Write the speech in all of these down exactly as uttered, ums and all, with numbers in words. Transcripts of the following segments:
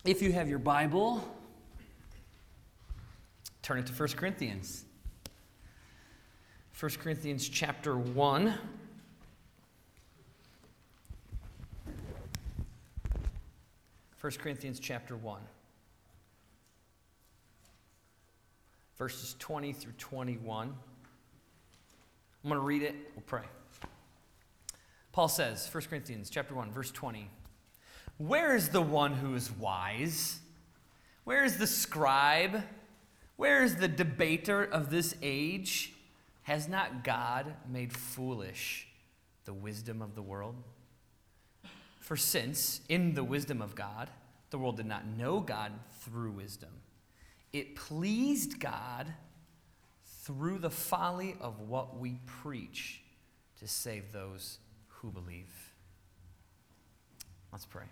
If you have your Bible, turn it to First Corinthians. First Corinthians chapter one. First Corinthians chapter one. Verses twenty through twenty-one. I'm going to read it. We'll pray. Paul says, First Corinthians chapter one, verse twenty. Where is the one who is wise? Where is the scribe? Where is the debater of this age? Has not God made foolish the wisdom of the world? For since, in the wisdom of God, the world did not know God through wisdom, it pleased God through the folly of what we preach to save those who believe. Let's pray.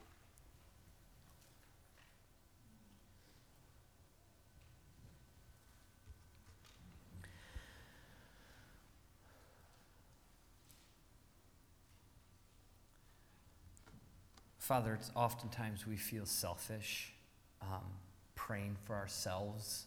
Father, it's oftentimes we feel selfish, um, praying for ourselves,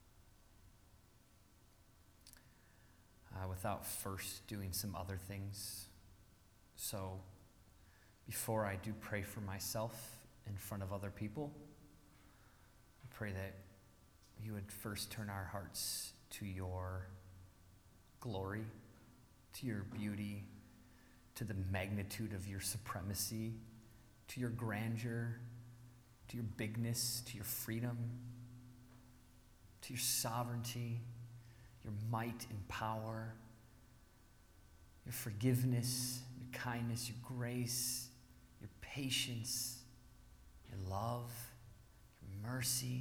uh, without first doing some other things. So, before I do pray for myself in front of other people, I pray that you would first turn our hearts to your glory, to your beauty, to the magnitude of your supremacy, to your grandeur, to your bigness, to your freedom, to your sovereignty, your might and power, your forgiveness, your kindness, your grace, your patience, your love, your mercy.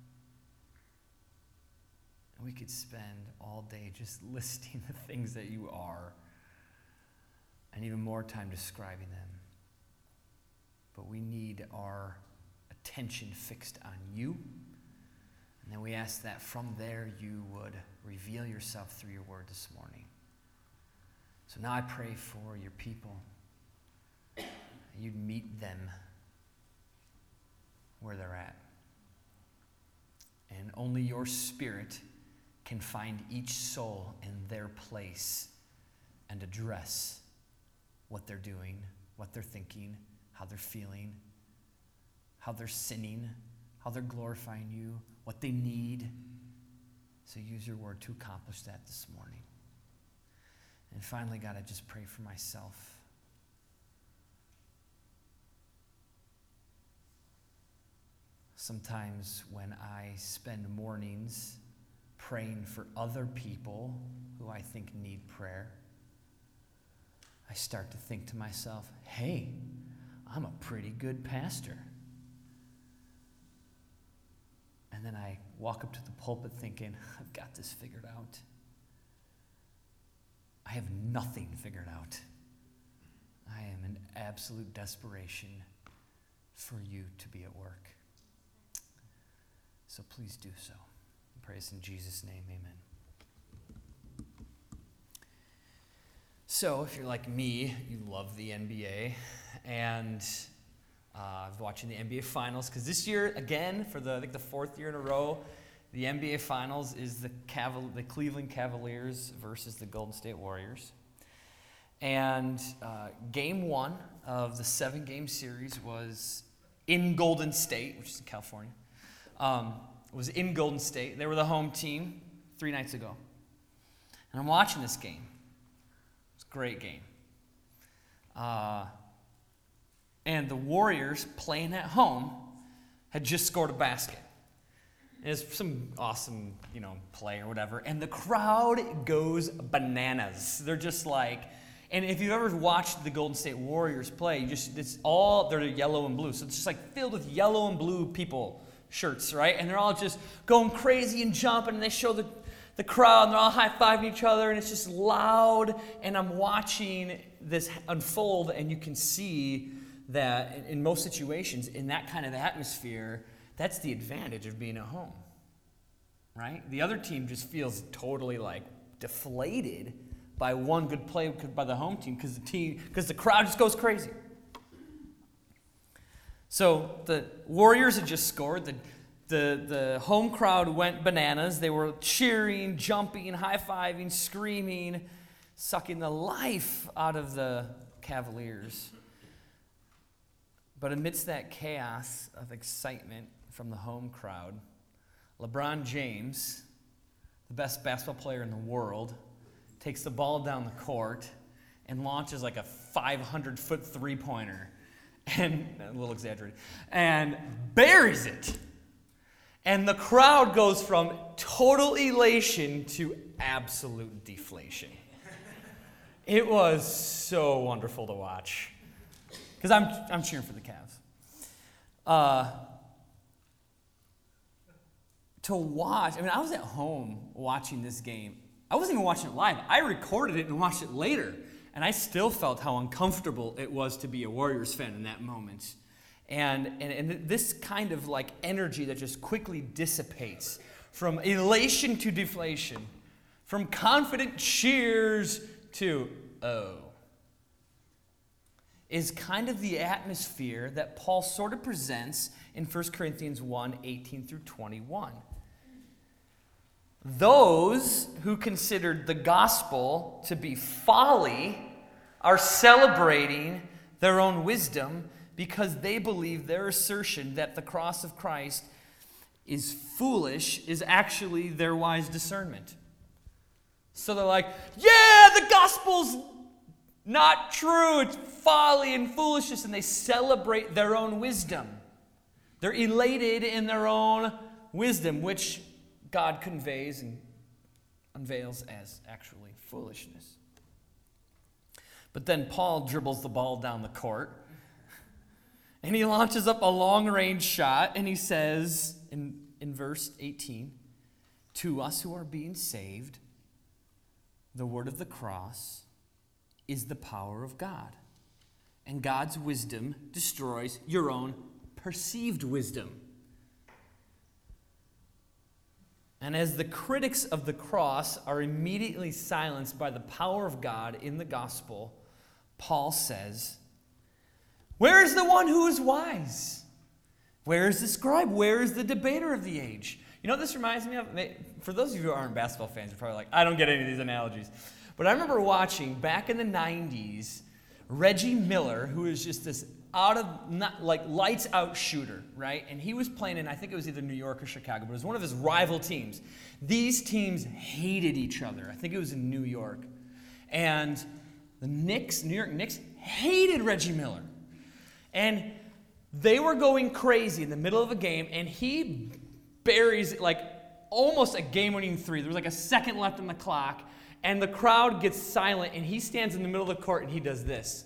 And we could spend all day just listing the things that you are, and even more time describing them. But we need our attention fixed on you. And then we ask that from there you would reveal yourself through your word this morning. So now I pray for your people. You'd meet them where they're at. And only your Spirit can find each soul in their place and address what they're doing, what they're thinking, how they're feeling, how they're sinning, how they're glorifying you, what they need. So use your word to accomplish that this morning. And finally, God, I just pray for myself. Sometimes when I spend mornings praying for other people who I think need prayer, I start to think to myself, hey, I'm a pretty good pastor. And then I walk up to the pulpit thinking, I've got this figured out. I have nothing figured out. I am in absolute desperation for you to be at work. So please do so. I pray this in Jesus' name, amen. So, if you're like me, you love the N B A, and uh, I was watching the N B A Finals, because this year, again, for the I think the fourth year in a row, the N B A Finals is the Caval- the Cleveland Cavaliers versus the Golden State Warriors. And uh, game one of the seven-game series was in Golden State, which is in California. Um, it was in Golden State. They were the home team three nights ago. And I'm watching this game. Great game. Uh, and the Warriors, playing at home, had just scored a basket. It's some awesome, you know, play or whatever. And the crowd goes bananas. They're just like, and if you've ever watched the Golden State Warriors play, you just it's all, they're yellow and blue. So it's just like filled with yellow and blue people, shirts, right? And they're all just going crazy and jumping, and they show the The crowd, and they're all high-fiving each other, and it's just loud, and I'm watching this unfold, and you can see that in most situations, in that kind of atmosphere, that's the advantage of being at home, right? The other team just feels totally, like, deflated by one good play by the home team because the team, because the crowd just goes crazy. So the Warriors had just scored. The, the, the home crowd went bananas. They were cheering, jumping, high-fiving, screaming, sucking the life out of the Cavaliers. But amidst that chaos of excitement from the home crowd, LeBron James, the best basketball player in the world, takes the ball down the court and launches like a five hundred foot three-pointer, and a little exaggerated, and buries it. And the crowd goes from total elation to absolute deflation. It was so wonderful to watch. Because I'm, I'm cheering for the Cavs. Uh, to watch, I mean, I was at home watching this game. I wasn't even watching it live. I recorded it and watched it later. And I still felt how uncomfortable it was to be a Warriors fan in that moment. And, and, and this kind of like energy that just quickly dissipates from elation to deflation, from confident cheers to, oh, is kind of the atmosphere that Paul sort of presents in First Corinthians one, eighteen through twenty-one. Those who considered the gospel to be folly are celebrating their own wisdom because they believe their assertion that the cross of Christ is foolish is actually their wise discernment. So they're like, yeah, the gospel's not true, it's folly and foolishness, and they celebrate their own wisdom. They're elated in their own wisdom, which God conveys and unveils as actually foolishness. But then Paul dribbles the ball down the court, and he launches up a long-range shot, and he says in, in verse eighteen, to us who are being saved, the word of the cross is the power of God. And God's wisdom destroys your own perceived wisdom. And as the critics of the cross are immediately silenced by the power of God in the gospel, Paul says, where is the one who is wise? Where is the scribe? Where is the debater of the age? You know what this reminds me of? For those of you who aren't basketball fans, you're probably like, I don't get any of these analogies. But I remember watching back in the nineties, Reggie Miller, who was just this out of, not, like lights out shooter, right? And he was playing in, I think it was either New York or Chicago, but it was one of his rival teams. These teams hated each other. I think it was in New York. And the Knicks, New York Knicks, hated Reggie Miller. And they were going crazy in the middle of a game, and he buries like almost a game-winning three. There was like a second left on the clock. And the crowd gets silent, and he stands in the middle of the court, and he does this.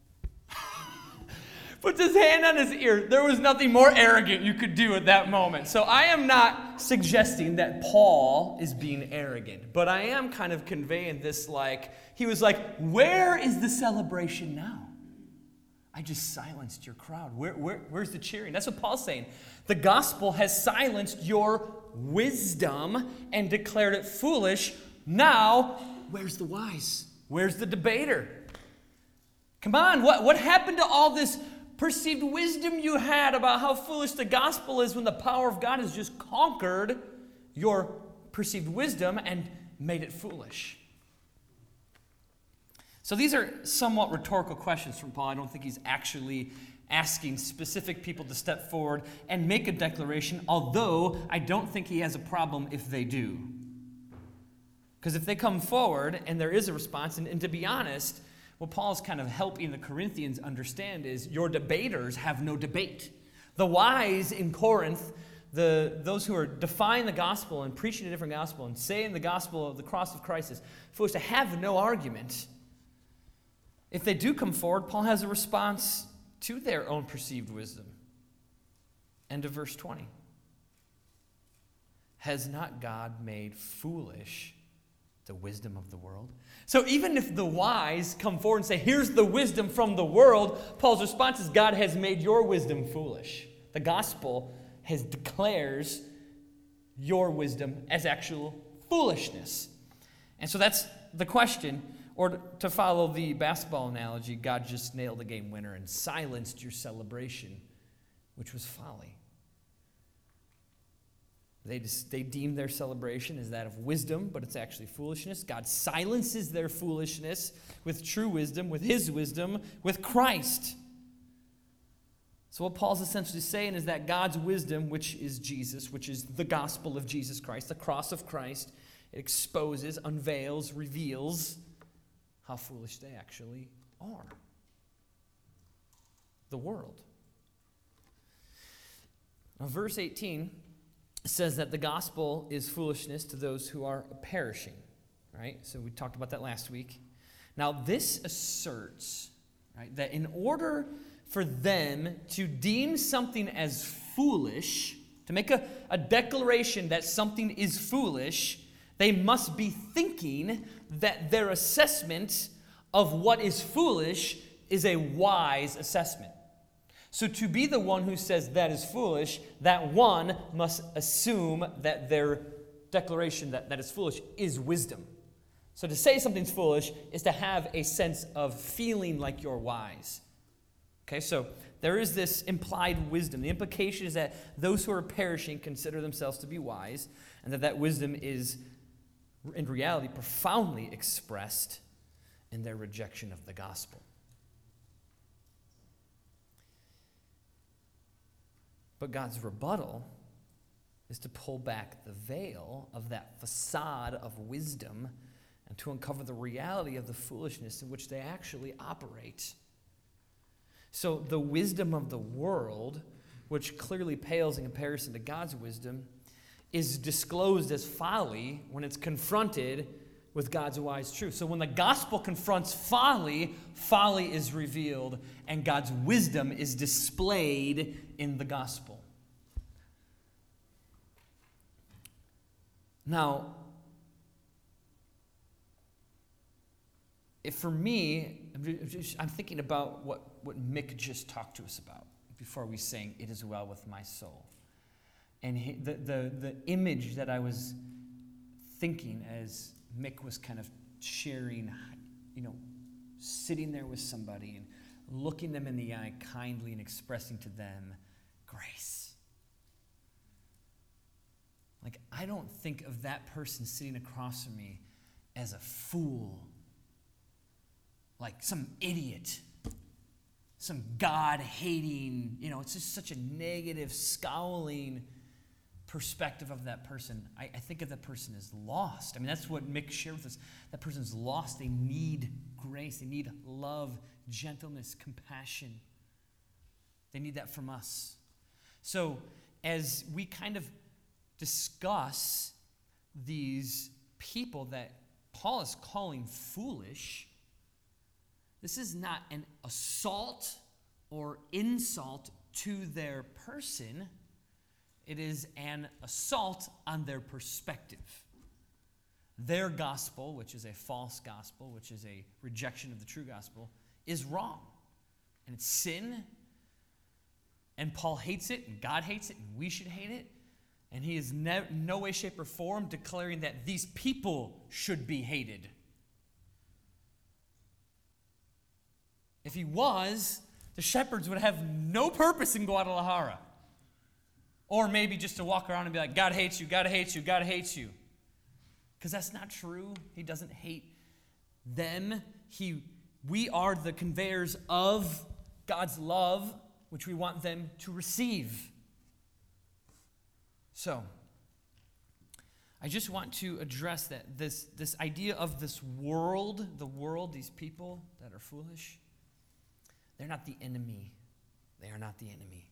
Puts his hand on his ear. There was nothing more arrogant you could do at that moment. So I am not suggesting that Paul is being arrogant, but I am kind of conveying this like, he was like, where is the celebration now? I just silenced your crowd. Where, where, where's the cheering? That's what Paul's saying. The gospel has silenced your wisdom and declared it foolish. Now, where's the wise? Where's the debater? Come on, what, what happened to all this perceived wisdom you had about how foolish the gospel is when the power of God has just conquered your perceived wisdom and made it foolish? So these are somewhat rhetorical questions from Paul. I don't think he's actually asking specific people to step forward and make a declaration, although I don't think he has a problem if they do. Because if they come forward and there is a response, and, and to be honest, what Paul's kind of helping the Corinthians understand is your debaters have no debate. The wise in Corinth, the those who are defying the gospel and preaching a different gospel and saying the gospel of the cross of Christ is foolish, to have no argument. If they do come forward, Paul has a response to their own perceived wisdom. End of verse twenty. Has not God made foolish the wisdom of the world? So even if the wise come forward and say, here's the wisdom from the world, Paul's response is, God has made your wisdom foolish. The gospel has declares your wisdom as actual foolishness. And so that's the question. Or to follow the basketball analogy, God just nailed a game winner and silenced your celebration which was folly. They, just, they deem their celebration as that of wisdom, but it's actually foolishness. God silences their foolishness with true wisdom, with his wisdom, with Christ. So what Paul's essentially saying is that God's wisdom, which is Jesus, which is the gospel of Jesus Christ, the cross of Christ, it exposes, unveils, reveals how foolish they actually are. The world. Now, verse eighteen says that the gospel is foolishness to those who are perishing, right? So we talked about that last week. Now, this asserts, right, that in order for them to deem something as foolish, to make a, a declaration that something is foolish, they must be thinking that their assessment of what is foolish is a wise assessment. So to be the one who says that is foolish, that one must assume that their declaration that that is foolish is wisdom. So to say something's foolish is to have a sense of feeling like you're wise. Okay, so there is this implied wisdom. The implication is that those who are perishing consider themselves to be wise, and that that wisdom is, in reality, profoundly expressed in their rejection of the gospel. But God's rebuttal is to pull back the veil of that facade of wisdom and to uncover the reality of the foolishness in which they actually operate. So the wisdom of the world, which clearly pales in comparison to God's wisdom, is disclosed as folly when it's confronted with God's wise truth. So when the gospel confronts folly, folly is revealed, and God's wisdom is displayed in the gospel. Now, if for me, I'm thinking about what, what Mick just talked to us about before we sang "It Is Well With My Soul." And he, the, the, the image that I was thinking as Mick was kind of sharing, you know, sitting there with somebody and looking them in the eye kindly and expressing to them grace. Like, I don't think of that person sitting across from me as a fool, like some idiot, some God-hating, you know, it's just such a negative, scowling perspective of that person. I, I think of that person as lost. I mean, that's what Mick shared with us. That person's lost. They need grace. They need love, gentleness, compassion. They need that from us. So as we kind of discuss these people that Paul is calling foolish, this is not an assault or insult to their person. It is an assault on their perspective. Their gospel, which is a false gospel, which is a rejection of the true gospel, is wrong. And it's sin. And Paul hates it, and God hates it, and we should hate it. And he is ne- no way, shape, or form declaring that these people should be hated. If he was, the shepherds would have no purpose in Guadalajara. Or maybe just to walk around and be like, God hates you, God hates you, God hates you. Because that's not true. He doesn't hate them. He, we are the conveyors of God's love, which we want them to receive. So, I just want to address that this, this idea of this world, the world, these people that are foolish, they're not the enemy. They are not the enemy.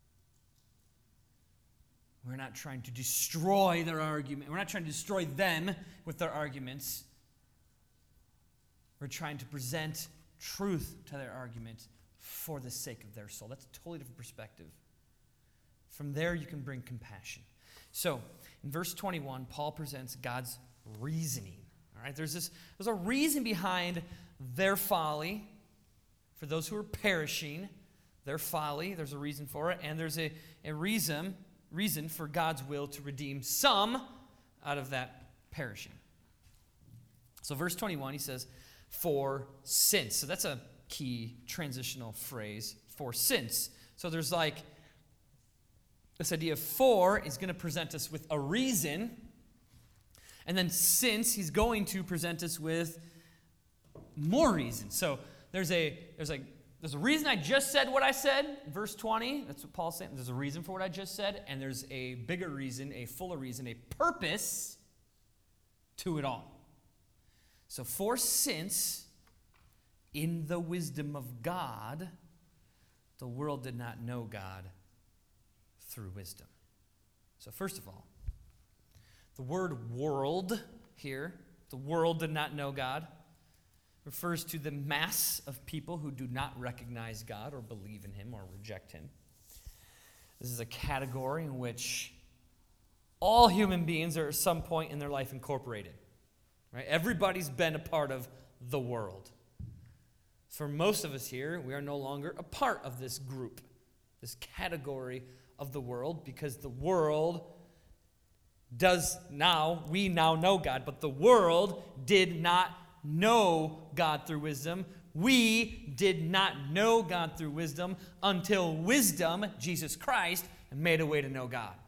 We're not trying to destroy their argument. We're not trying to destroy them with their arguments. We're trying to present truth to their argument for the sake of their soul. That's a totally different perspective. From there, you can bring compassion. So, in verse twenty-one, Paul presents God's reasoning. All right, there's this. There's a reason behind their folly. For those who are perishing, their folly. There's a reason for it, and there's a, a reason reason for God's will to redeem some out of that perishing. So, verse twenty-one, he says, "For since." So that's a key transitional phrase. For since. So there's like This idea of for is going to present us with a reason. And then since, he's going to present us with more reason. So there's a there's a there's a reason I just said what I said, verse twenty. That's what Paul's saying. There's a reason for what I just said, and there's a bigger reason, a fuller reason, a purpose to it all. So for since, in the wisdom of God, the world did not know God through wisdom. So first of all, the word world here, the world did not know God, refers to the mass of people who do not recognize God or believe in him or reject him. This is a category in which all human beings are at some point in their life incorporated. Right? Everybody's been a part of the world. For most of us here, we are no longer a part of this group, this category of the world, because the world does now, we now know God, but the world did not know God through wisdom. We did not know God through wisdom until wisdom, Jesus Christ, made a way to know God.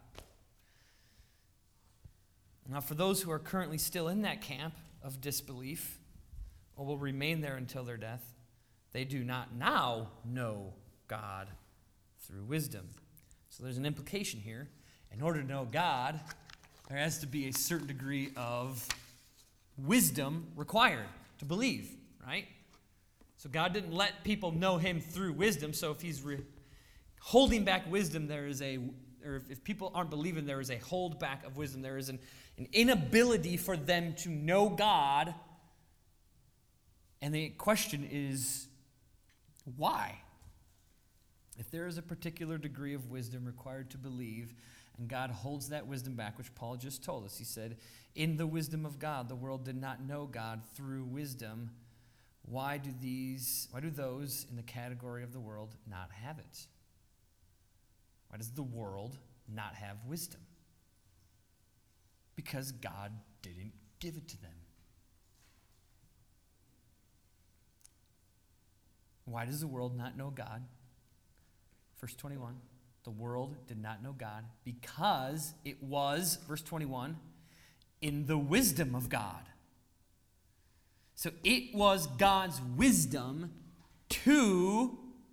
Now, for those who are currently still in that camp of disbelief, or will remain there until their death, they do not now know God through wisdom. So there's an implication here. In order to know God, there has to be a certain degree of wisdom required to believe, right? So God didn't let people know him through wisdom, so if he's re- holding back wisdom, there is a, or if, if people aren't believing, there is a hold back of wisdom. There is an, an inability for them to know God. And the question is, why? If there is a particular degree of wisdom required to believe, and God holds that wisdom back, which Paul just told us, he said, in the wisdom of God, the world did not know God through wisdom. Why do these, why do those in the category of the world not have it? Why does the world not have wisdom? Because God didn't give it to them. Why does the world not know God? Verse twenty-one, the world did not know God because it was, verse twenty-one, in the wisdom of God. So it was God's wisdom to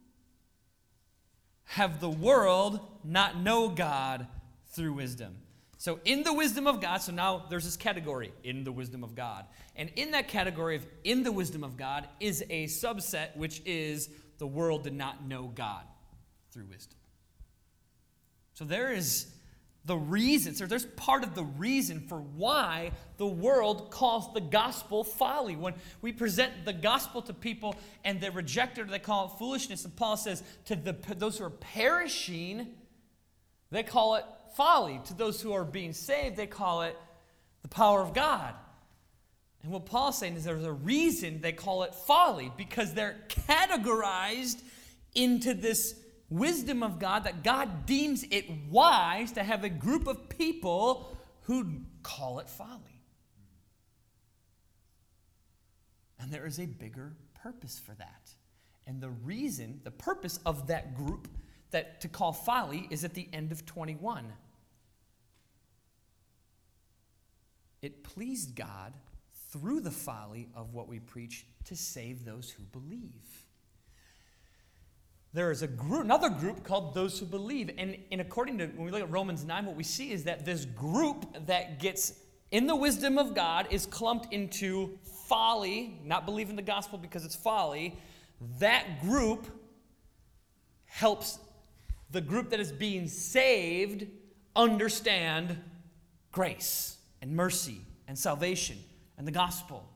have the world not know God through wisdom. So in the wisdom of God, so now there's this category, in the wisdom of God. And in that category of in the wisdom of God is a subset, which is the world did not know God through wisdom. So there is the reason, so there's part of the reason for why the world calls the gospel folly. When we present the gospel to people and they reject it, they call it foolishness. And Paul says to the, those who are perishing, they call it folly. To those who are being saved, they call it the power of God. And what Paul's saying is there's a reason they call it folly, because they're categorized into this wisdom of God, that God deems it wise to have a group of people who call it folly. And there is a bigger purpose for that. And the reason, the purpose of that group that to call folly is at the end of twenty-one. It pleased God through the folly of what we preach to save those who believe. There is a group, another group called those who believe. And, and according to, when we look at Romans nine, what we see is that this group that gets in the wisdom of God is clumped into folly, not believing the gospel because it's folly. That group helps the group that is being saved understand grace and mercy and salvation and the gospel.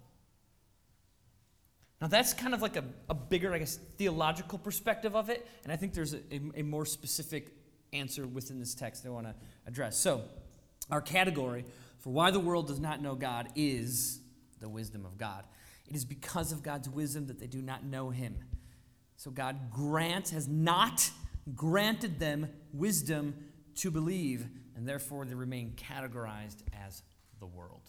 Now that's kind of like a, a bigger, I guess, theological perspective of it, and I think there's a, a, a more specific answer within this text that I want to address. So, our category for why the world does not know God is the wisdom of God. It is because of God's wisdom that they do not know him. So God grants, has not granted them wisdom to believe, and therefore they remain categorized as the world.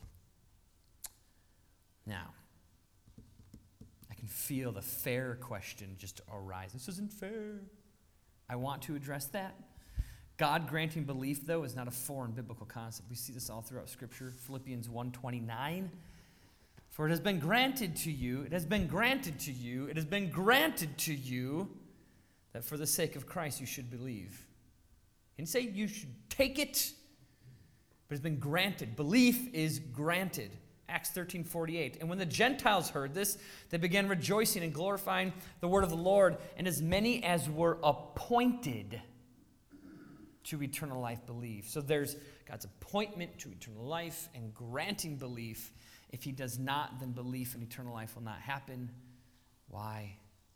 Now, I can feel the fair question just arise. This isn't fair. I want to address that. God granting belief, though, is not a foreign biblical concept. We see this all throughout Scripture. Philippians one twenty-nine. For it has been granted to you, it has been granted to you, it has been granted to you that for the sake of Christ you should believe. He didn't say you should take it, but it's been granted. Belief is granted. Acts thirteen forty-eight. And when the Gentiles heard this, they began rejoicing and glorifying the word of the Lord, and as many as were appointed to eternal life believe. So there's God's appointment to eternal life and granting belief. If he does not, then belief in eternal life will not happen. Why?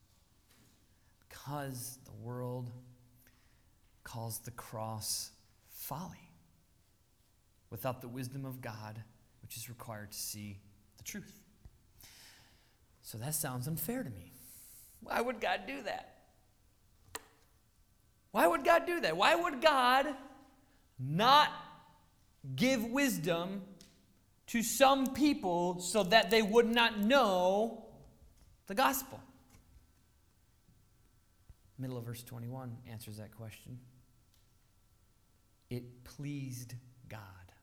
Because the world calls the cross folly, without the wisdom of God, which is required to see the truth. So that sounds unfair to me. Why would God do that? Why would God do that? Why would God not give wisdom to some people so that they would not know the gospel? Middle of verse twenty-one answers that question. It pleased God.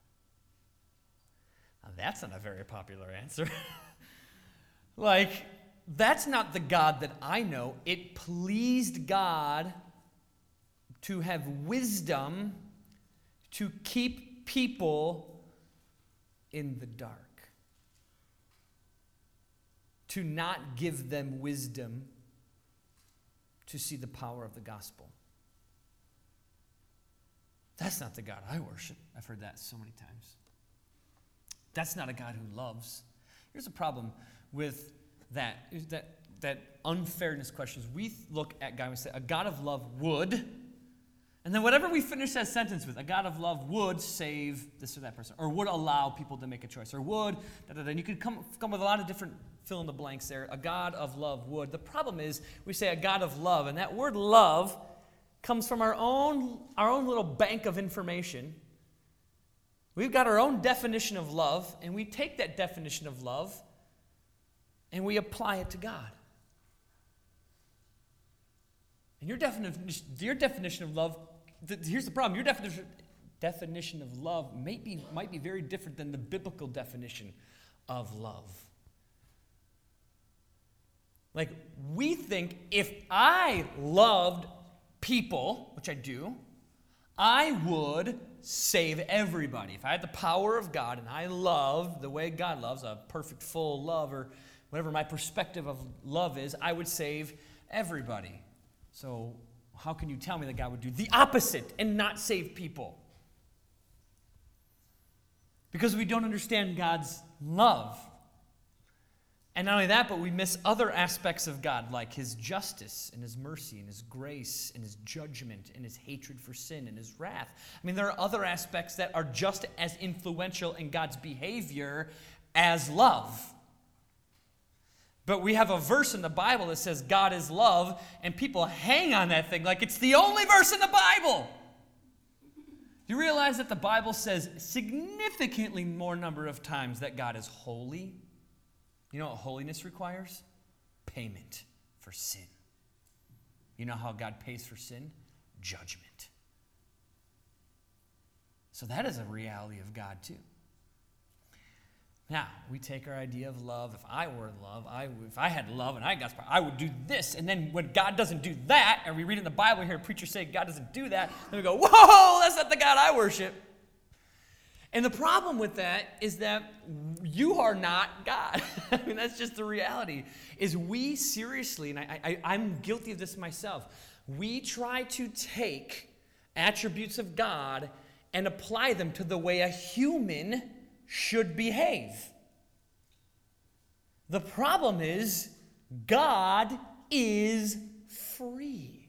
Now that's not a very popular answer. Like, that's not the God that I know. It pleased God to have wisdom to keep people in the dark. To not give them wisdom to see the power of the gospel. That's not the God I worship. I've heard that so many times. That's not a God who loves. Here's a problem with that, is that, that unfairness question. We look at God and we say, a God of love would, and then whatever we finish that sentence with, a God of love would save this or that person, or would allow people to make a choice, or would, da, da, da. And you could come, come with a lot of different fill in the blanks there. A God of love would. The problem is we say a God of love, and that word love comes from our own, our own little bank of information. We've got our own definition of love, and we take that definition of love and we apply it to God. And your definition, your definition of love, th- here's the problem. Your definition, definition of love may be, might be very different than the biblical definition of love. Like, we think if I loved people, which I do, I would save everybody. If I had the power of God and I love the way God loves, a perfect full love, or whatever my perspective of love is, I would save everybody. So how can you tell me that God would do the opposite and not save people? Because we don't understand God's love. And not only that, but we miss other aspects of God, like his justice and his mercy and his grace and his judgment and his hatred for sin and his wrath. I mean, there are other aspects that are just as influential in God's behavior as love. But we have a verse in the Bible that says God is love, and people hang on that thing like it's the only verse in the Bible. Do you realize that the Bible says significantly more number of times that God is holy? You know what holiness requires? Payment for sin. You know how God pays for sin? Judgment. So that is a reality of God too. Now, we take our idea of love. If I were in love, I, if I had love and I got power, I would do this. And then when God doesn't do that, and we read in the Bible here, preachers say God doesn't do that, then we go, whoa, that's not the God I worship. And the problem with that is that you are not God. I mean, that's just the reality. Is we seriously, and I, I, I'm guilty of this myself, we try to take attributes of God and apply them to the way a human should behave. The problem is God is free.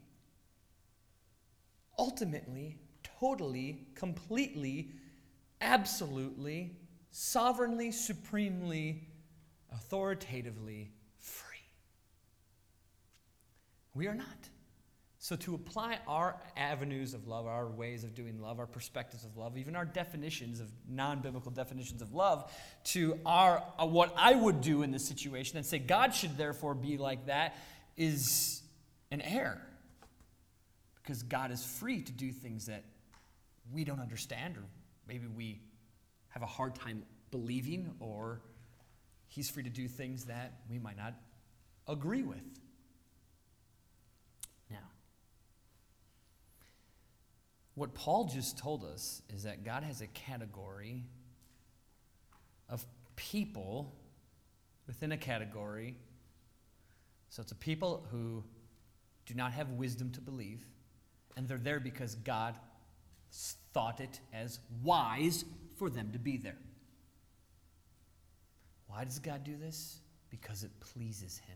Ultimately, totally, completely, absolutely, sovereignly, supremely, authoritatively free. We are not. So to apply our avenues of love, our ways of doing love, our perspectives of love, even our definitions of non-biblical definitions of love, to our uh, what I would do in this situation and say God should therefore be like that is an error. Because God is free to do things that we don't understand, or maybe we have a hard time believing, or he's free to do things that we might not agree with. Now, what Paul just told us is that God has a category of people within a category. So it's a people who do not have wisdom to believe, and they're there because God thought it as wise for them to be there. Why does God do this? Because it pleases him.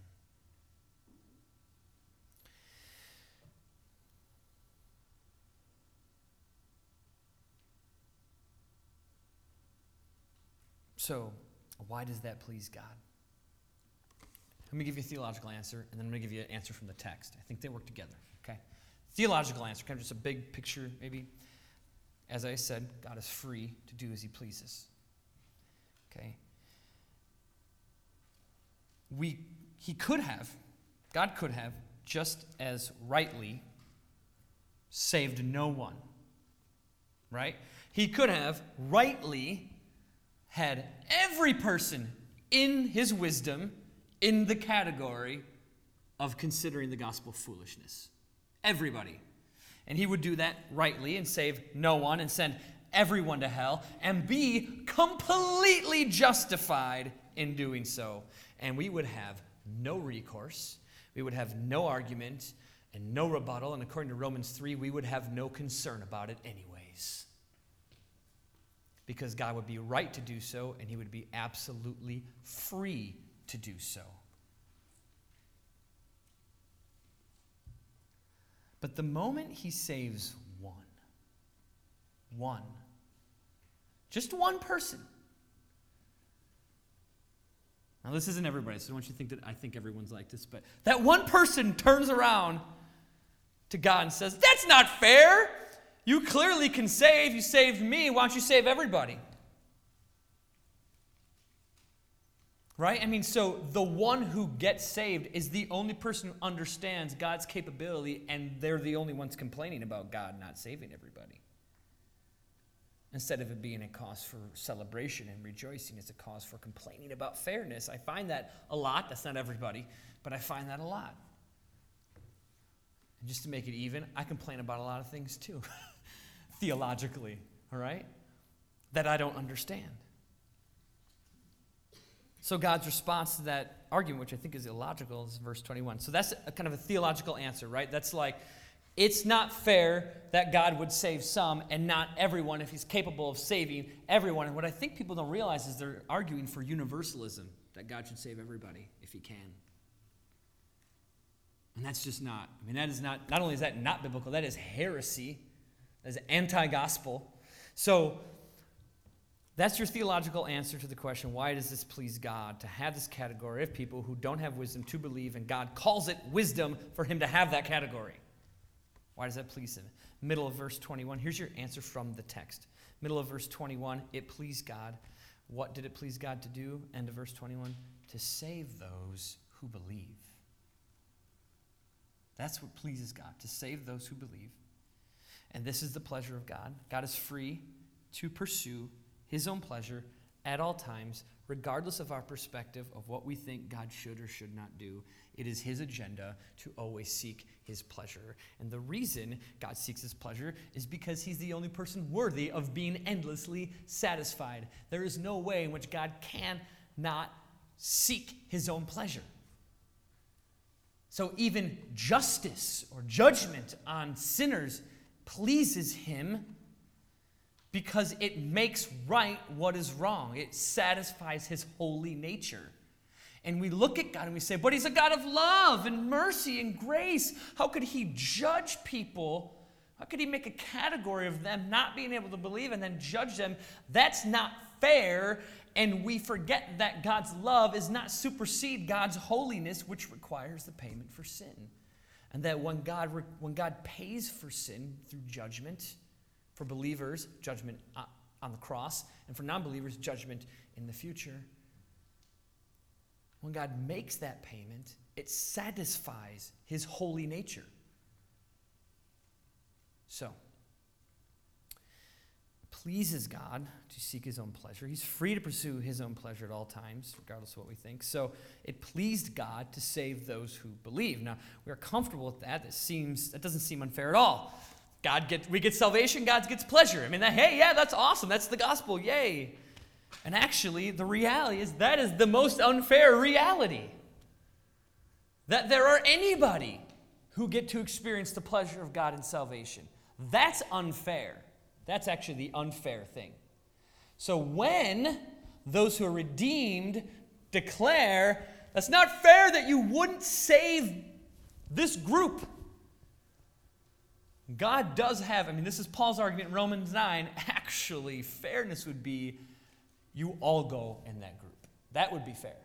So, why does that please God? Let me give you a theological answer, and then I'm going to give you an answer from the text. I think they work together, okay? Theological answer, kind of just a big picture, maybe. As I said, God is free to do as he pleases, okay? We, he could have, God could have, just as rightly saved no one, right? He could have rightly had every person in his wisdom in the category of considering the gospel foolishness. Everybody. And he would do that rightly and save no one and send everyone to hell and be completely justified in doing so. And we would have no recourse. We would have no argument and no rebuttal. And according to Romans three, we would have no concern about it anyways. Because God would be right to do so, and he would be absolutely free to do so. But the moment he saves one, one, just one person. Now, this isn't everybody, so I don't want you to think that I think everyone's like this, but that one person turns around to God and says, "That's not fair. You clearly can save. You saved me. Why don't you save everybody?" Right? I mean, so the one who gets saved is the only person who understands God's capability, and they're the only ones complaining about God not saving everybody. Instead of it being a cause for celebration and rejoicing, it's a cause for complaining about fairness. I find that a lot. That's not everybody, but I find that a lot. And just to make it even, I complain about a lot of things too, theologically, all right, that I don't understand. So God's response to that argument, which I think is illogical, is verse twenty-one. So that's a kind of a theological answer, right? That's like, it's not fair that God would save some and not everyone if he's capable of saving everyone. And what I think people don't realize is they're arguing for universalism, that God should save everybody if he can. And that's just not, I mean, that is not, not only is that not biblical, that is heresy. That is anti-gospel. So that's your theological answer to the question, why does this please God to have this category of people who don't have wisdom to believe, and God calls it wisdom for him to have that category? Why does that please him? Middle of verse twenty-one. Here's your answer from the text. Middle of verse twenty-one, it pleased God. What did it please God to do? End of verse twenty-one, to save those who believe. That's what pleases God, to save those who believe. And this is the pleasure of God. God is free to pursue his own pleasure at all times, regardless of our perspective of what we think God should or should not do. It is his agenda to always seek his pleasure. And the reason God seeks his pleasure is because he's the only person worthy of being endlessly satisfied. There is no way in which God cannot seek his own pleasure. So even justice or judgment on sinners pleases him because it makes right what is wrong. It satisfies his holy nature. And we look at God and we say, but he's a God of love and mercy and grace. How could he judge people? How could he make a category of them not being able to believe and then judge them? That's not fair. And we forget that God's love is not supersede God's holiness, which requires the payment for sin. And that when God, when God pays for sin through judgment, for believers, judgment on the cross, and for non-believers, judgment in the future, when God makes that payment, it satisfies his holy nature. So, pleases God to seek his own pleasure. He's free to pursue his own pleasure at all times, regardless of what we think. So it pleased God to save those who believe. Now, we are comfortable with that. That seems that doesn't seem unfair at all. God get we get salvation, God gets pleasure. I mean, that, hey, yeah, that's awesome. That's the gospel. Yay. And actually, the reality is that is the most unfair reality. That there are anybody who get to experience the pleasure of God in salvation. That's unfair. That's actually the unfair thing. So when those who are redeemed declare, that's not fair that you wouldn't save this group. God does have, I mean, this is Paul's argument in Romans nine. Actually, fairness would be you all go in that group. That would be fair.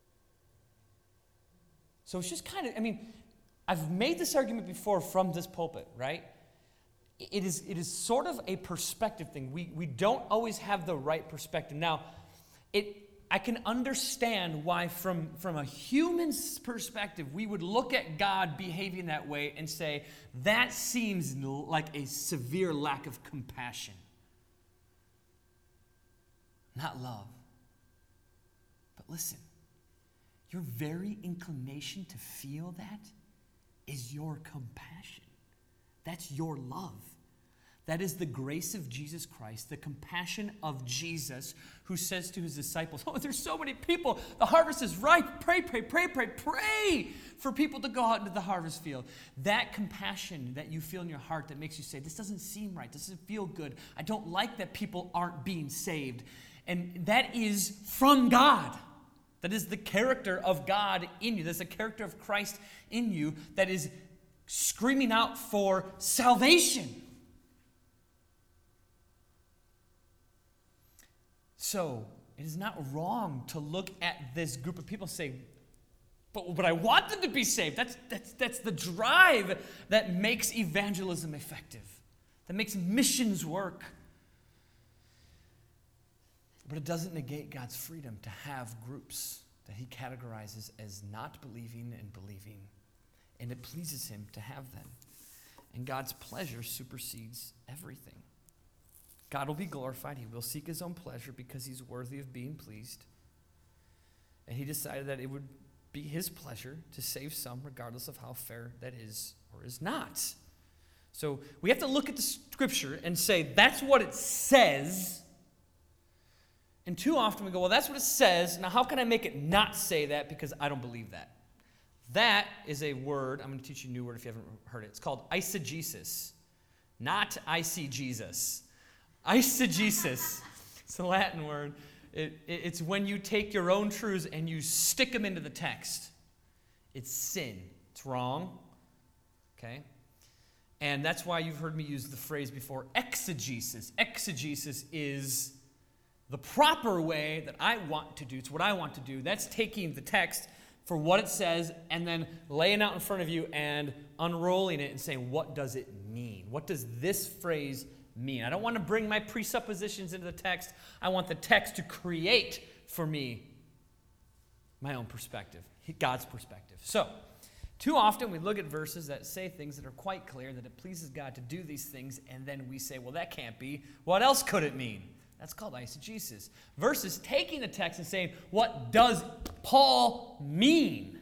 So it's just kind of, I mean, I've made this argument before from this pulpit, right? It is, it is sort of a perspective thing. We, we don't always have the right perspective. Now, it, I can understand why from, from a human's perspective, we would look at God behaving that way and say, that seems like a severe lack of compassion. Not love. But listen, your very inclination to feel that is your compassion. That's your love. That is the grace of Jesus Christ, the compassion of Jesus, who says to his disciples, oh, there's so many people. The harvest is ripe. Pray, pray, pray, pray, pray for people to go out into the harvest field. That compassion that you feel in your heart that makes you say, this doesn't seem right. This doesn't feel good. I don't like that people aren't being saved. And that is from God. That is the character of God in you. That's the character of Christ in you that is screaming out for salvation. So, it is not wrong to look at this group of people and say, but, but I want them to be saved. That's, that's, that's the drive that makes evangelism effective, that makes missions work. But it doesn't negate God's freedom to have groups that he categorizes as not believing and believing. And it pleases him to have them. And God's pleasure supersedes everything. God will be glorified. He will seek his own pleasure because he's worthy of being pleased. And he decided that it would be his pleasure to save some regardless of how fair that is or is not. So we have to look at the scripture and say, that's what it says. And too often we go, well, that's what it says. Now, how can I make it not say that because I don't believe that? That is a word. I'm going to teach you a new word if you haven't heard it. It's called eisegesis, not I see Jesus. Eisegesis. It's a Latin word. It, it, it's when you take your own truths and you stick them into the text. It's sin. It's wrong. Okay? And that's why you've heard me use the phrase before, exegesis. Exegesis is the proper way that I want to do. It's what I want to do. That's taking the text for what it says and then laying out in front of you and unrolling it and saying, what does it mean? What does this phrase mean? I don't want to bring my presuppositions into the text. I want the text to create for me my own perspective, God's perspective. So, too often we look at verses that say things that are quite clear, that it pleases God to do these things, and then we say, well, that can't be. What else could it mean? That's called eisegesis. Versus taking the text and saying, what does Paul mean?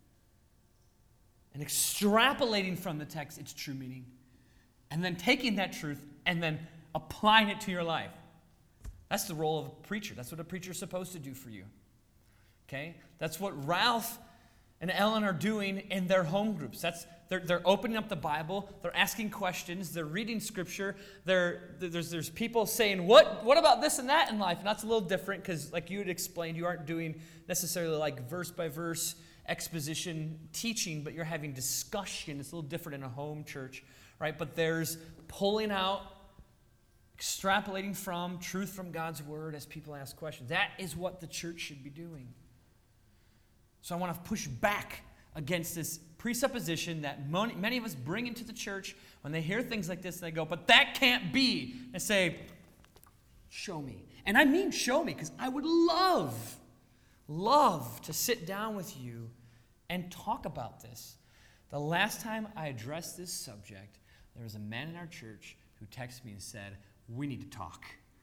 And extrapolating from the text its true meaning. And then taking that truth and then applying it to your life. That's the role of a preacher. That's what a preacher is supposed to do for you. Okay? That's what Ralph and Ellen are doing in their home groups. That's they're, they're opening up the Bible. They're asking questions. They're reading Scripture. They're, there's, there's people saying, what, what about this and that in life? And that's a little different because, like you had explained, you aren't doing necessarily like verse-by-verse exposition teaching, but you're having discussion. It's a little different in a home church, right? But there's pulling out, extrapolating from, truth from God's Word as people ask questions. That is what the church should be doing. So I want to push back against this presupposition that many of us bring into the church when they hear things like this. They go, but that can't be. And say, show me. And I mean show me because I would love, love to sit down with you and talk about this. The last time I addressed this subject, there was a man in our church who texted me and said, we need to talk.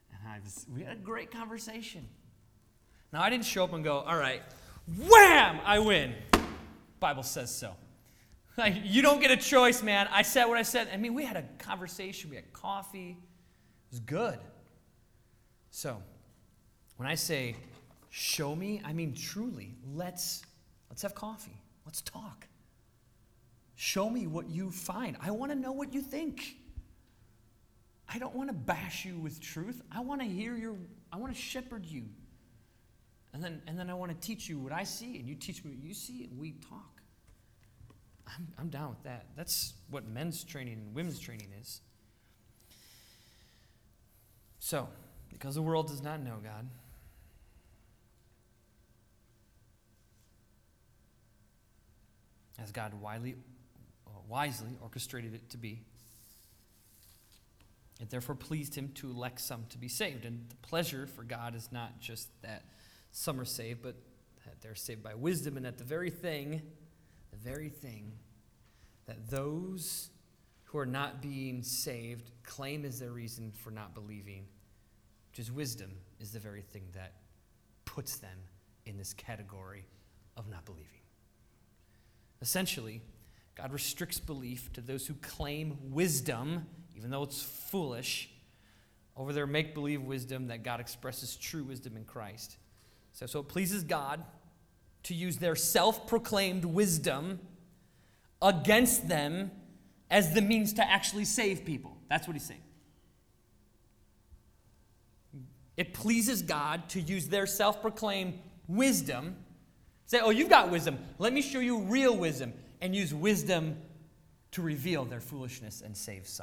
And I was, we had a great conversation. Now, I didn't show up and go, all right, wham, I win. Bible says so. Like, you don't get a choice, man. I said what I said. I mean, we had a conversation. We had coffee. It was good. So, when I say, show me, I mean truly, let's let's have coffee. Let's talk. Show me what you find. I want to know what you think. I don't want to bash you with truth. I want to hear your, I want to shepherd you. And then and then I want to teach you what I see, and you teach me what you see, and we talk. I'm, I'm down with that. That's what men's training and women's training is. So, because the world does not know God, as God wisely, wisely orchestrated it to be, it therefore pleased him to elect some to be saved. And the pleasure for God is not just that some are saved, but that they're saved by wisdom, and that the very thing, the very thing that those who are not being saved claim as their reason for not believing, which is wisdom, is the very thing that puts them in this category of not believing. Essentially, God restricts belief to those who claim wisdom, even though it's foolish, over their make-believe wisdom that God expresses true wisdom in Christ. So, so it pleases God to use their self-proclaimed wisdom against them as the means to actually save people. That's what he's saying. It pleases God to use their self-proclaimed wisdom. Say, oh, you've got wisdom. Let me show you real wisdom. And use wisdom to reveal their foolishness and save some.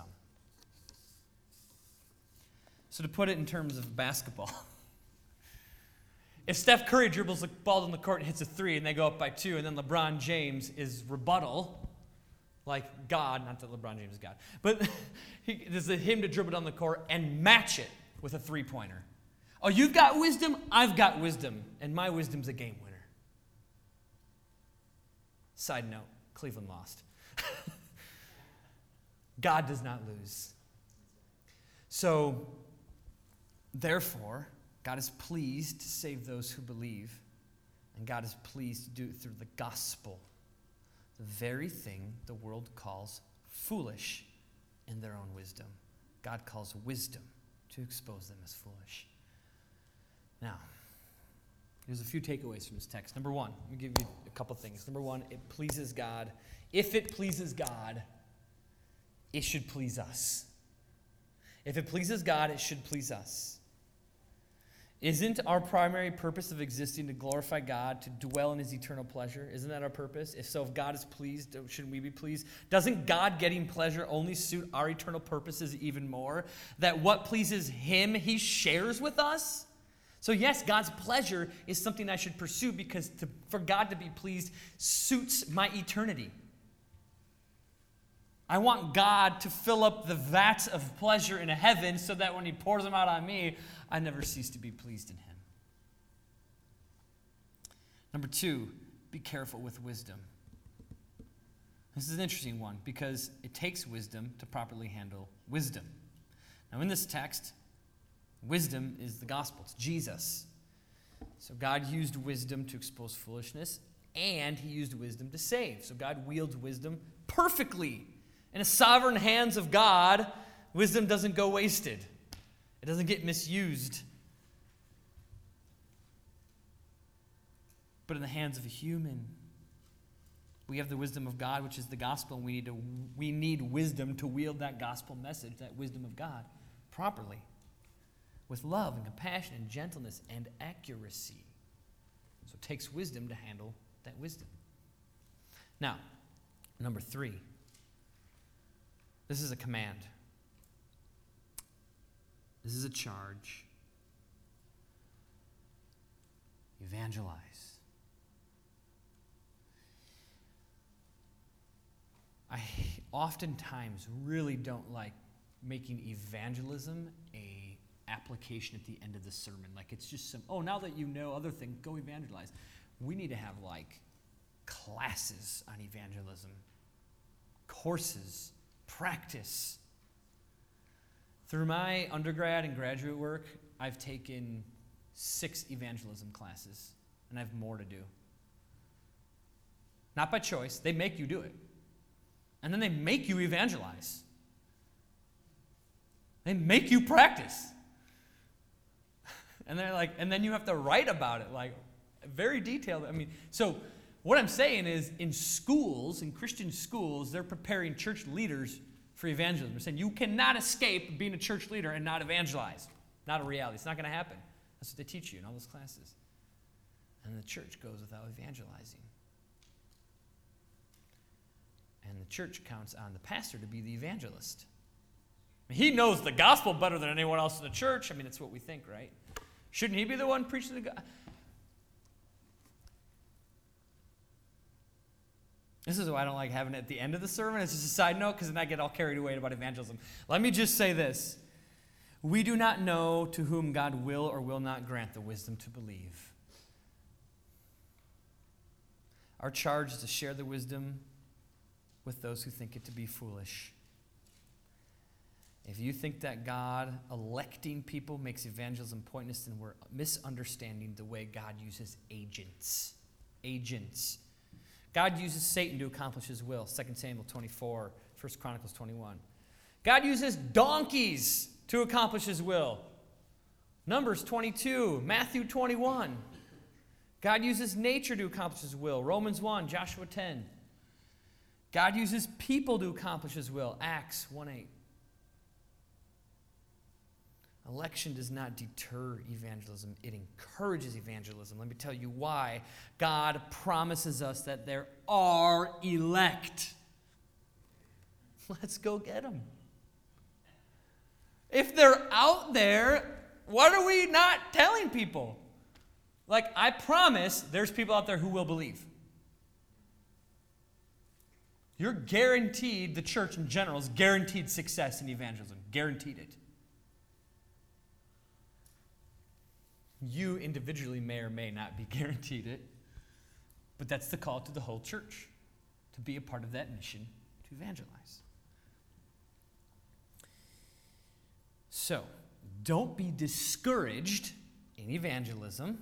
So to put it in terms of basketball, if Steph Curry dribbles the ball on the court and hits a three and they go up by two, and then LeBron James is rebuttal, like God, not that LeBron James is God, but he, this is him to dribble down the court and match it with a three-pointer. Oh, you've got wisdom? I've got wisdom, and my wisdom's a game winner. Side note, Cleveland lost. God does not lose. So, therefore, God is pleased to save those who believe, and God is pleased to do it through the gospel, the very thing the world calls foolish in their own wisdom. God calls wisdom to expose them as foolish. Now, there's a few takeaways from this text. Number one, let me give you a couple things. Number one, it pleases God. If it pleases God, it should please us. If it pleases God, it should please us. Isn't our primary purpose of existing to glorify God, to dwell in his eternal pleasure? Isn't that our purpose? If so, if God is pleased, shouldn't we be pleased? Doesn't God getting pleasure only suit our eternal purposes even more? That what pleases him, he shares with us? So yes, God's pleasure is something I should pursue, because to, for God to be pleased suits my eternity. I want God to fill up the vats of pleasure in heaven so that when he pours them out on me, I never cease to be pleased in him. Number two, be careful with wisdom. This is an interesting one because it takes wisdom to properly handle wisdom. Now in this text, wisdom is the gospel. It's Jesus. So God used wisdom to expose foolishness, and he used wisdom to save. So God wields wisdom perfectly. In the sovereign hands of God, wisdom doesn't go wasted. It doesn't get misused. But in the hands of a human, we have the wisdom of God, which is the gospel, and we need to, we need wisdom to wield that gospel message, that wisdom of God, properly, with love and compassion and gentleness and accuracy. So it takes wisdom to handle that wisdom. Now, number three. This is a command. This is a charge. Evangelize. I oftentimes really don't like making evangelism a application at the end of the sermon. Like it's just some, oh, now that you know other things, go evangelize. We need to have like classes on evangelism, courses, practice. Through my undergrad and graduate work, I've taken six evangelism classes, and I have more to do. Not by choice. They make you do it. And then they make you evangelize. They make you practice. And they're like, and then you have to write about it, like very detailed. I mean, so what I'm saying is in schools, in Christian schools, they're preparing church leaders for evangelism. They're saying you cannot escape being a church leader and not evangelize. Not a reality. It's not going to happen. That's what they teach you in all those classes. And the church goes without evangelizing. And the church counts on the pastor to be the evangelist. He knows the gospel better than anyone else in the church. I mean, that's what we think, right? Shouldn't he be the one preaching the gospel? This is why I don't like having it at the end of the sermon. It's just a side note because then I get all carried away about evangelism. Let me just say this. We do not know to whom God will or will not grant the wisdom to believe. Our charge is to share the wisdom with those who think it to be foolish. If you think that God electing people makes evangelism pointless, then we're misunderstanding the way God uses agents. Agents. God uses Satan to accomplish his will. Second Samuel twenty-four, First Chronicles twenty-one. God uses donkeys to accomplish his will. Numbers twenty-two, Matthew twenty-one. God uses nature to accomplish his will. Romans one, Joshua ten. God uses people to accomplish his will. Acts one eight. Election does not deter evangelism. It encourages evangelism. Let me tell you why. God promises us that there are elect. Let's go get them. If they're out there, what are we not telling people? Like, I promise there's people out there who will believe. You're guaranteed, the church in general is guaranteed success in evangelism. Guaranteed it. You individually may or may not be guaranteed it, but that's the call to the whole church, to be a part of that mission, to evangelize. So, don't be discouraged in evangelism,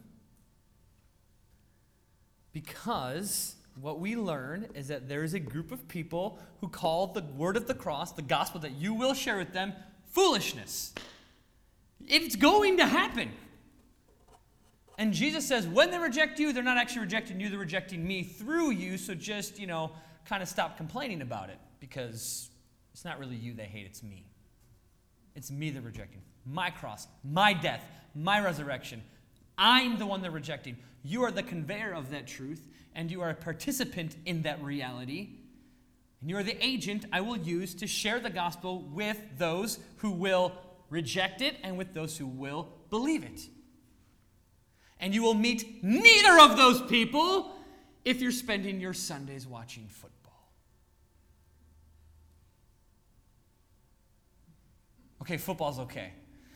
because what we learn is that there is a group of people who call the word of the cross, the gospel that you will share with them, foolishness. It's going to happen. And Jesus says, when they reject you, they're not actually rejecting you, they're rejecting me through you, so just, you know, kind of stop complaining about it, because it's not really you they hate, it's me. It's me they're rejecting. My cross, my death, my resurrection. I'm the one they're rejecting. You are the conveyor of that truth, and you are a participant in that reality. And you are the agent I will use to share the gospel with those who will reject it and with those who will believe it. And you will meet neither of those people if you're spending your Sundays watching football. Okay, football's okay.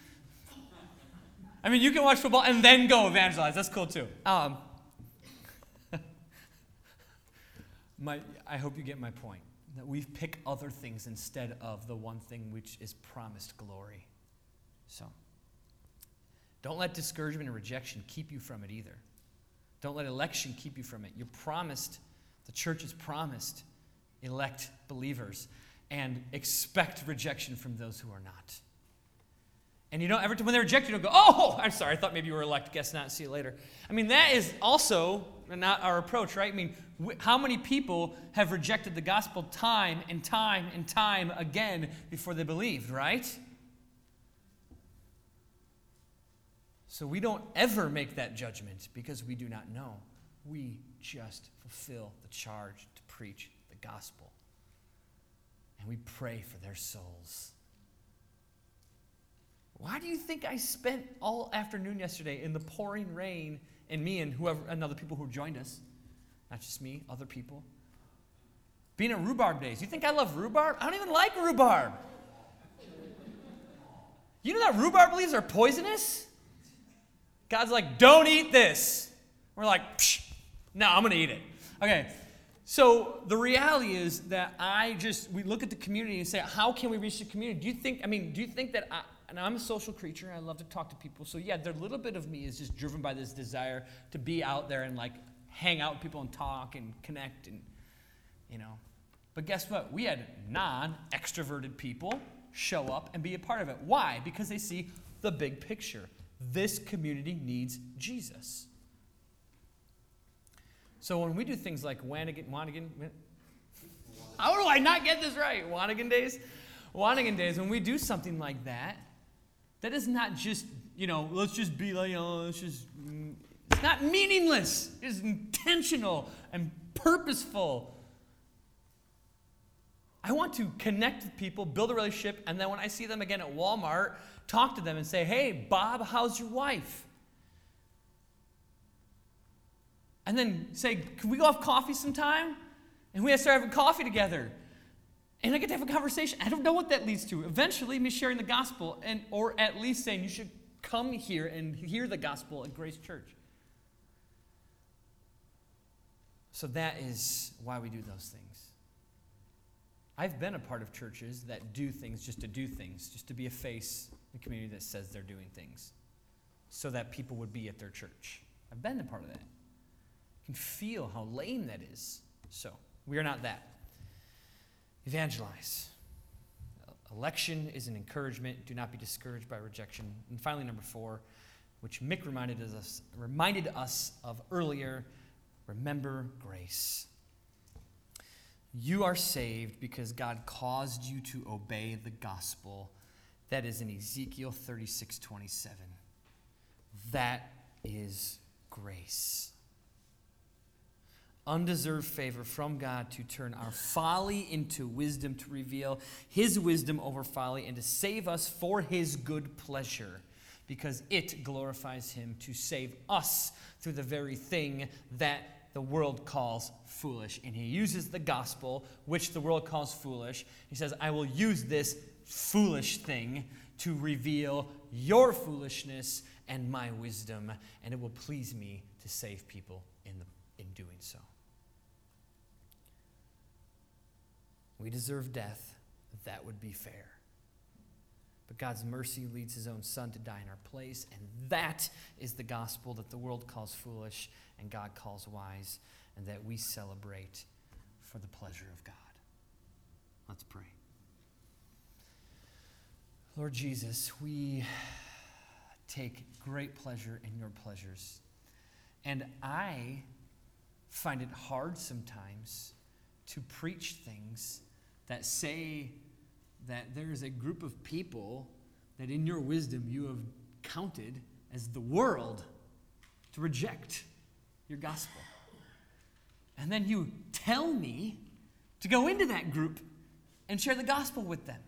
I mean, you can watch football and then go evangelize. That's cool too. Um, my, I hope you get my point. That we pick other things instead of the one thing which is promised glory. So, don't let discouragement and rejection keep you from it either. Don't let election keep you from it. You're promised, the church is promised, elect believers, and expect rejection from those who are not. And you don't ever, when they reject you, you don't go, oh, I'm sorry, I thought maybe you were elect, guess not, see you later. I mean, that is also not our approach, right? I mean, how many people have rejected the gospel time and time and time again before they believed, right? So we don't ever make that judgment because we do not know. We just fulfill the charge to preach the gospel. And we pray for their souls. Why do you think I spent all afternoon yesterday in the pouring rain, and me and whoever and other people who joined us, not just me, other people, being at rhubarb days? You think I love rhubarb? I don't even like rhubarb. You know that rhubarb leaves are poisonous? God's like, don't eat this. We're like, psh, no, I'm going to eat it. Okay, So the reality is that I just, we look at the community and say, how can we reach the community? Do you think, I mean, do you think that, I, and I'm a social creature, I love to talk to people, so yeah, there, a little bit of me is just driven by this desire to be out there and like hang out with people and talk and connect and, you know. But guess what? We had non-extroverted people show up and be a part of it. Why? Because they see the big picture. This community needs Jesus. So when we do things like Wanigan, Wanigan, how do I not get this right? Wanigan Days? Wanigan Days, when we do something like that, that is not just, you know, let's just be like, oh, let's just, it's not meaningless. It's intentional and purposeful. I want to connect with people, build a relationship, and then when I see them again at Walmart, talk to them and say, hey, Bob, how's your wife? And then say, can we go have coffee sometime? And we have to start having coffee together. And I get to have a conversation. I don't know what that leads to. Eventually, me sharing the gospel, and or at least saying, you should come here and hear the gospel at Grace Church. So that is why we do those things. I've been a part of churches that do things just to do things, just to be a face in the community that says they're doing things, so that people would be at their church. I've been a part of that. You can feel how lame that is. So we are not that. Evangelize. Election is an encouragement. Do not be discouraged by rejection. And finally, number four, which Mick reminded us, reminded us of earlier, remember grace. You are saved because God caused you to obey the gospel. That is in Ezekiel thirty-six twenty-seven. That is grace. Undeserved favor from God to turn our folly into wisdom, to reveal his wisdom over folly, and to save us for his good pleasure, because it glorifies him to save us through the very thing that the world calls foolish. And he uses the gospel, which the world calls foolish. He says, I will use this foolish thing to reveal your foolishness and my wisdom, and it will please me to save people in, the, in doing so. We deserve death. That would be fair. But God's mercy leads his own son to die in our place, and that is the gospel that the world calls foolish and God calls wise, and that we celebrate for the pleasure of God. Let's pray. Lord Jesus, we take great pleasure in your pleasures, and I find it hard sometimes to preach things that say that there is a group of people that in your wisdom you have counted as the world to reject your gospel. And then you tell me to go into that group and share the gospel with them.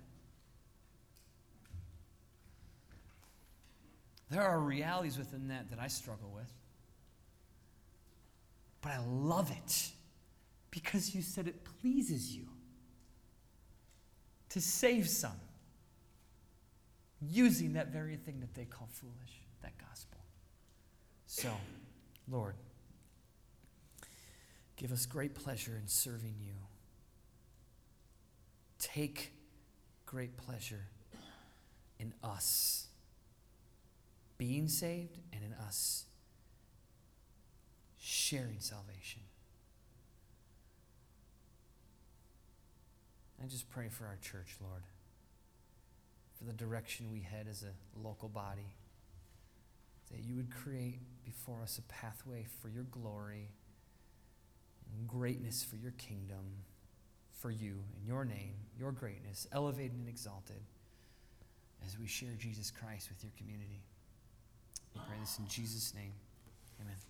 There are realities within that that I struggle with. But I love it because you said it pleases you to save some using that very thing that they call foolish, that gospel. So, Lord, give us great pleasure in serving you. Take great pleasure in us being saved and in us sharing salvation. I just pray for our church, Lord, for the direction we head as a local body, that you would create before us a pathway for your glory and greatness for your kingdom, for you, in your name, your greatness, elevated and exalted, as we share Jesus Christ with your community. We pray this in Jesus' name. Amen.